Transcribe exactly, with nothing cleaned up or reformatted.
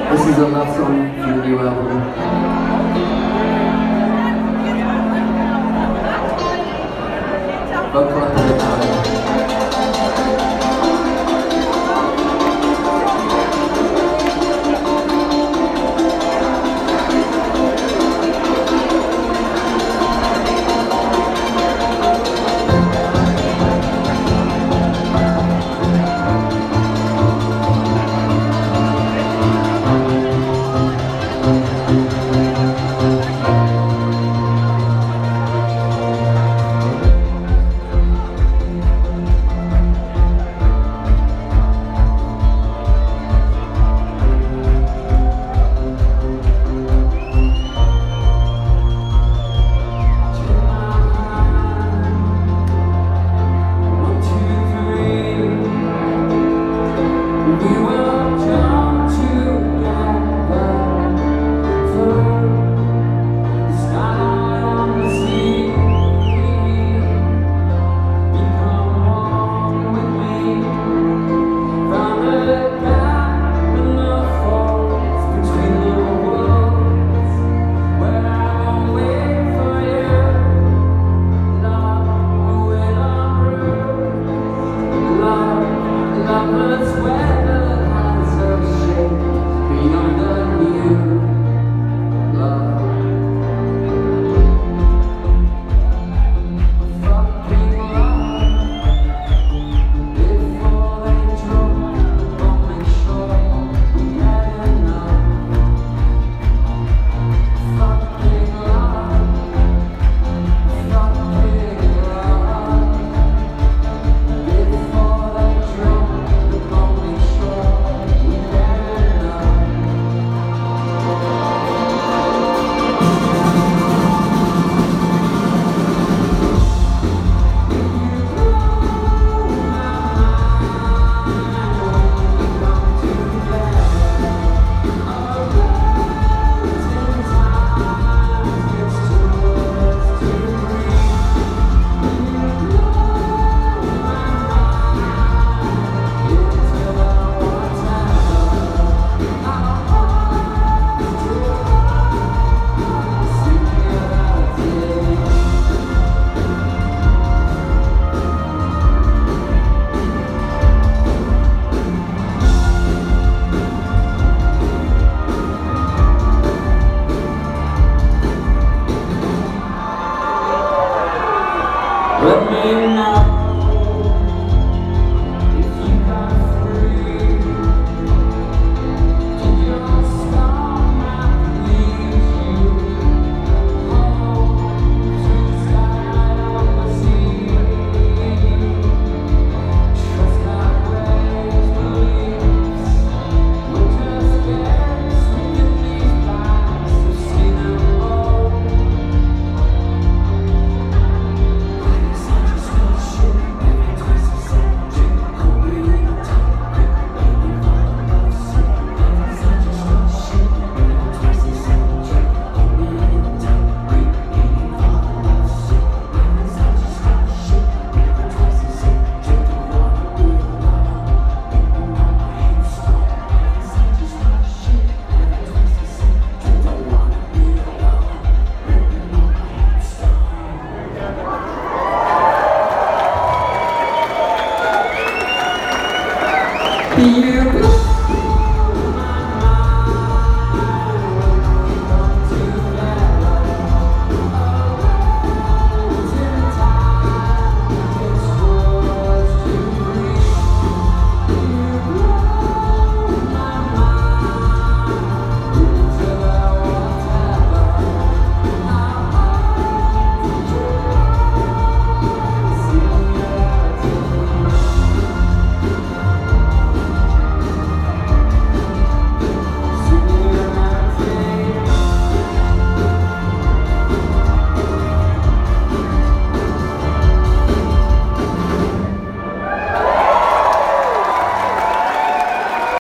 This is a love song for the new album. Vocal up in the time. Let me know if you got free. Did your stomach lead you home to the sky of the sea? Trust that waves beliefs will just get within these bags of skin and bone. You